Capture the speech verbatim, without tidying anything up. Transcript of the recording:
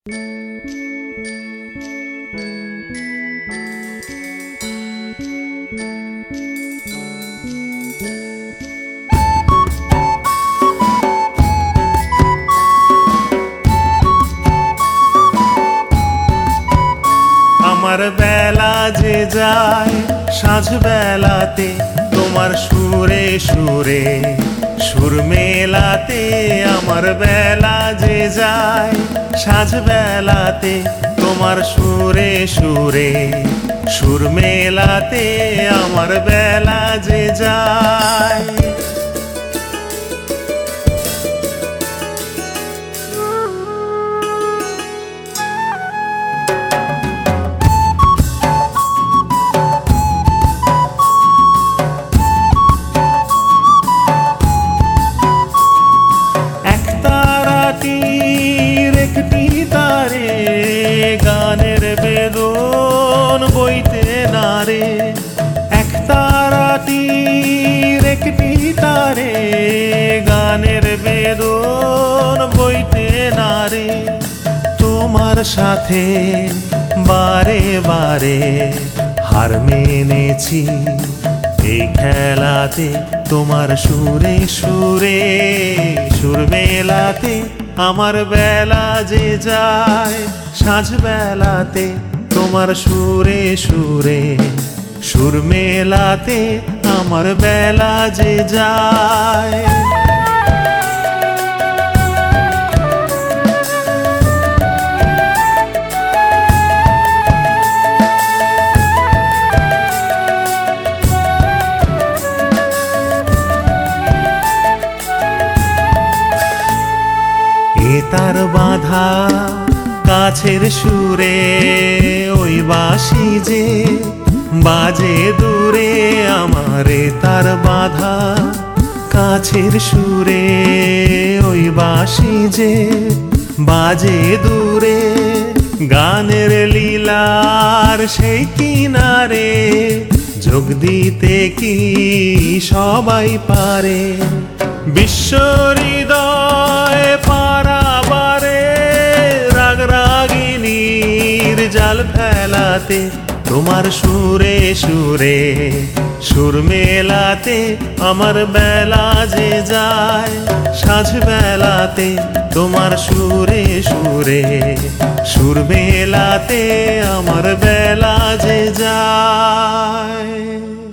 আমার বেলা যে যায় সাঁঝ বেলাতে তোমার সুরে সুরে সুর মেলাতে। আমার বেলা যে যায় সাঁঝ বেলাতে তোমার সুরে সুরে সুর মেলাতে। আমার বেলা যে যায় একটি তারে গানের বেদন বইতে নারে। এক তারাটির একটি তারে গানের বেদন বইতে নারে। তোমার সাথে বারে বারে হার মেনেছি এই খেলাতে। তোমার সুরে সুরে সুর মেলাতে। আমার বেলা যে যায় সাঁঝ বেলাতে তোমার সুরে সুরে সুর মেলাতে। আমার বেলা যে যায় তার বাঁধা কাছের সুরে ওই বাঁশি যে বাজে দূরে। আমারে তার বাঁধা কাছের সুরে ওই বাঁশি যে বাজে দূরে। গানের লীলার সেই কিনারে যোগ দিতে কি সবাই পারে। বিশ্ব হৃদয় পারাবারে রাগ রাগিনীর জাল ফেলাতে। তোমার সুরে সুরে সুর মেলাতে। আমার বেলা যে যায় সাঁঝ বেলাতে তোমার সুরে সুরে সুর মেলাতে। আমার বেলা যে যায়।